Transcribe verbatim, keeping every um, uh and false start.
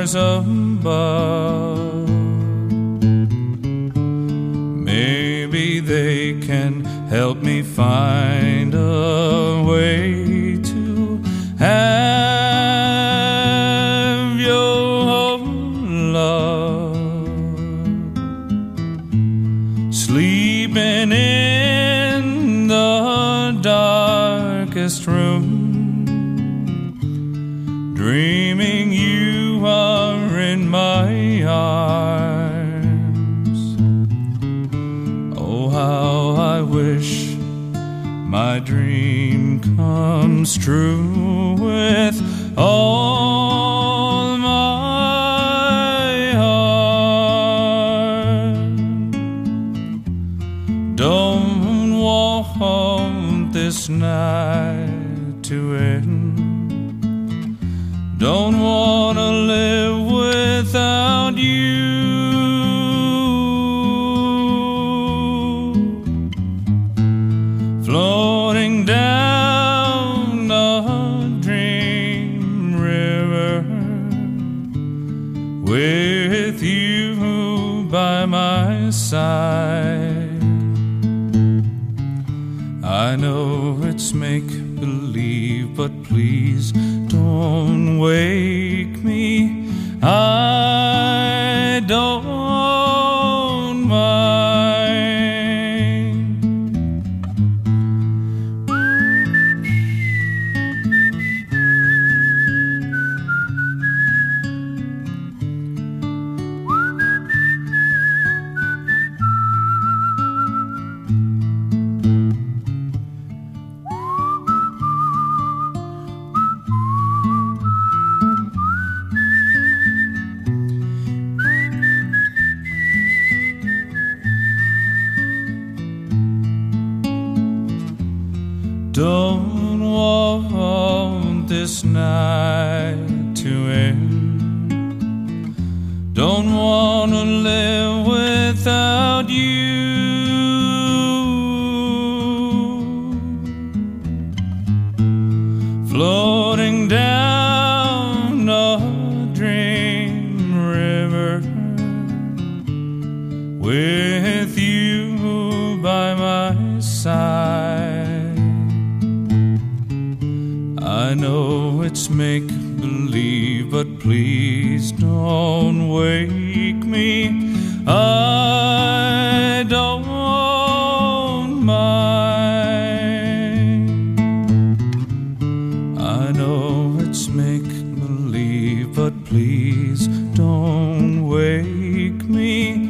stars above. Maybe they can help me find a way to have your love. Sleeping in the darkest room, dreaming you are in my arms. Oh, how I wish my dream comes true with all my heart. Don't want this night to end. Don't wanna live without you. Floating down a dream river with you by my side. I know it's make-believe, but please don't wake me. I don't mind. Don't want this night to end. Don't want to live without you. Floating down a dream river with you by my side. I know it's make-believe, but please don't wake me. I don't mind. I know it's make-believe, but please don't wake me.